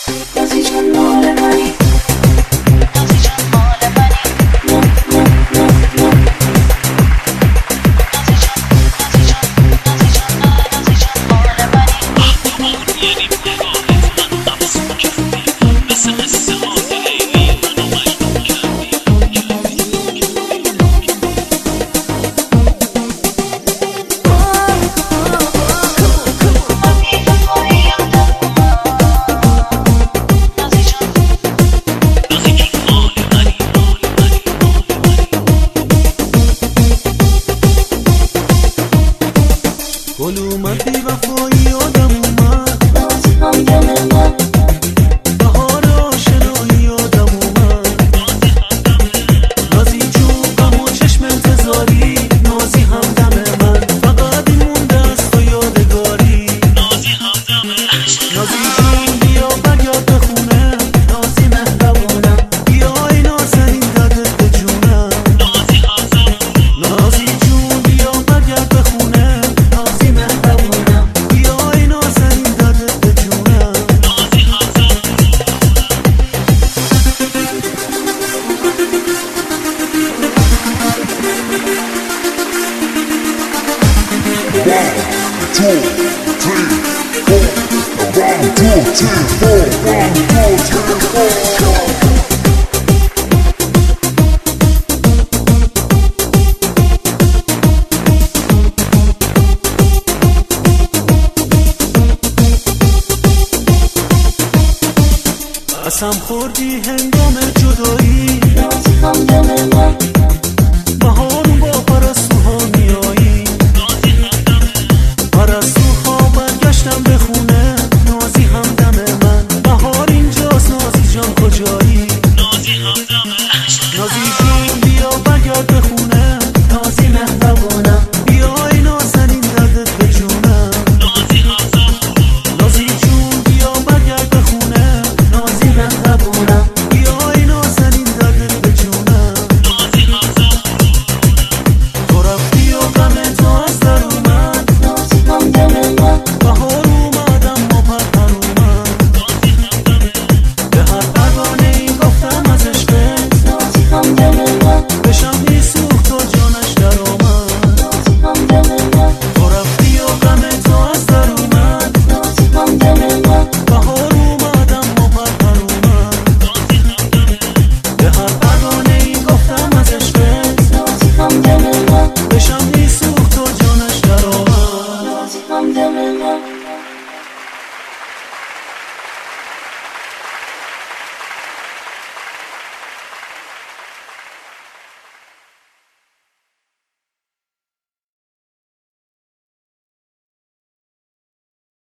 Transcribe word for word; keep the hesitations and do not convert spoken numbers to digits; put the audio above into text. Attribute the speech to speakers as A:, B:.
A: نازی جون مال منی، نازی جون مال منی، نازی جون نازی جون نازی جون نازی جون مال منی. یعنی نگاهت منو مبسوط کردی، مثل قصه های لیلی منو مجنون کردی.
B: گل اومد بی وفایی آدم اومد،
A: نازی هم دم من،
B: بهار آشنایی آدم اومد. نازی جون غم و چشم انتظاری، نازی هم دم من، فقط این مونده است و یادگاری. نازی هم دم نازی جون بیا برگرد به خونه، نازی مهربونم، بیا ای نازنین دردت به جونم. نازی هم دم نازی جون بیا برگرد به خونه، نازی مهربونم، بیا ای نازنین دردت به جونم. نازی هم دم
C: One, two, three, four. One, two, three, four. One, two, three, four.
B: قسم خوردی هنگام جدایی،
A: نازی هم دم من،